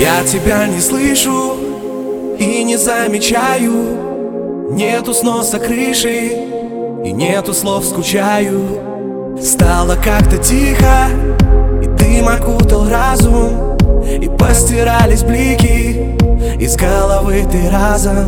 Я тебя не слышу и не замечаю. Нету сноса крыши и нету слов «скучаю». Стало как-то тихо, и дым окутал разум, и постирались блики из головы ты разом.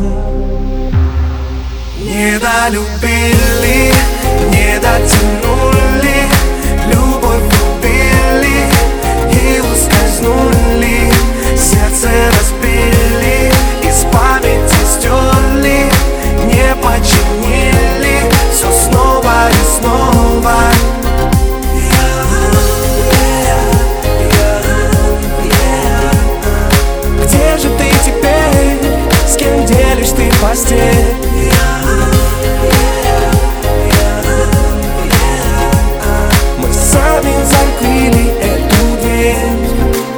Не долюбили, не дотянули, любовь убили и ускользнули. Сердце разбили, из памяти стерли, не починили, все снова и снова. Где же ты теперь, с кем делишь ты постель? Мы сами закрыли эту дверь.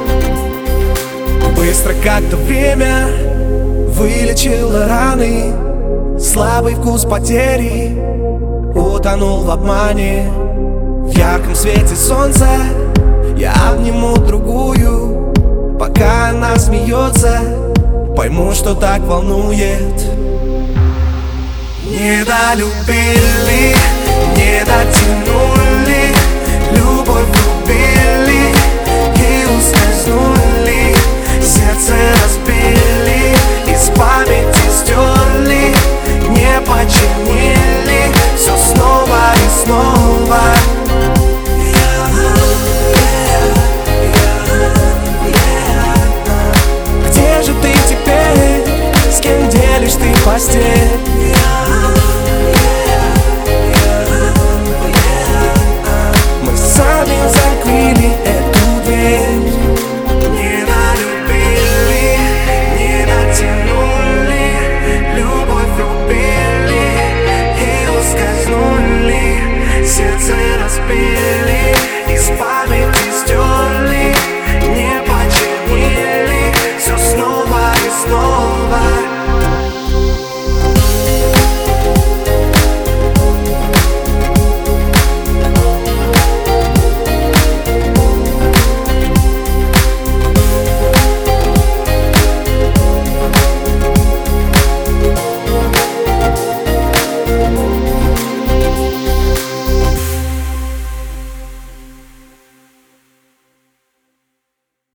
Быстро как-то время вылечило раны, слабый вкус потери утонул в обмане. В ярком свете солнца я обниму другую, пока она смеется, пойму, что так волнует. Не долюбили, не дотянули,